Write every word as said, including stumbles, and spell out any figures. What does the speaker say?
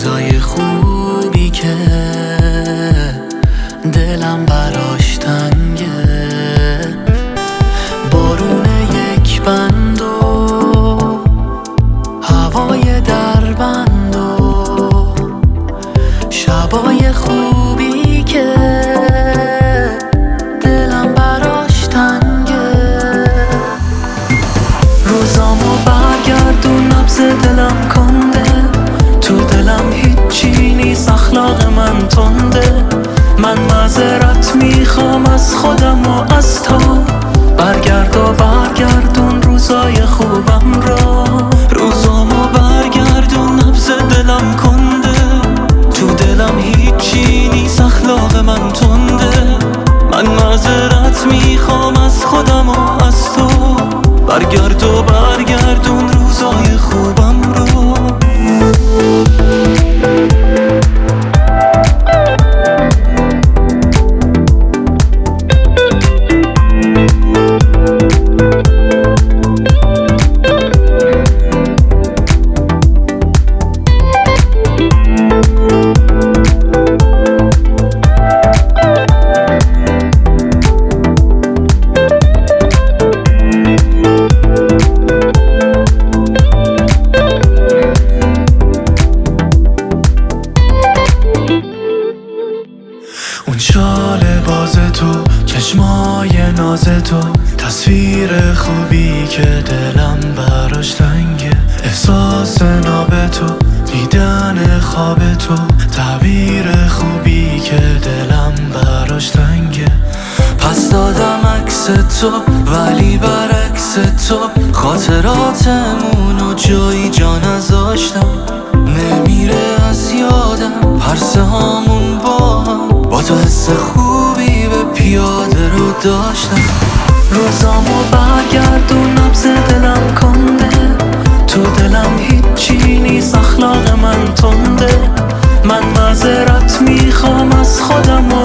روزای خوبی که دلم براش تنگه، بارون یک بند و هوای دربند و شبای خوبی که دلم براش تنگه. روزامو برگردون، نبض دلم کنده، تو دلم هیچی نیست، اخلاق من تنده. من معذرت میخوام از خودم و از تو، برگرد و برگردون روزای خوبم را. روزامو برگردون، نبض دلم کنده، تو دلم هیچی نیست، اخلاق من تنده. من معذرت میخوام از خودم و از تو، برگرد و برگردون روزای خوبم رو. اون شال باز تو، چشمای ناز تو، تصویر خوبی که دلم براش تنگه، احساس ناب تو، دیدن خواب تو، تعبیر خوبی که دلم براش تنگه. پس دادم عکس تو ولی برعکس تو، خاطراتمونو جایی جا نذاشتم، نمیره از یادم پرسه هامون با هم، با تو حس خوبی به پیاده رو داشتم. روزامو برگردون، نبض دلم کنده، تو دلم هیچی نیست، اخلاق من تنده. من معذرت میخوام از خودم و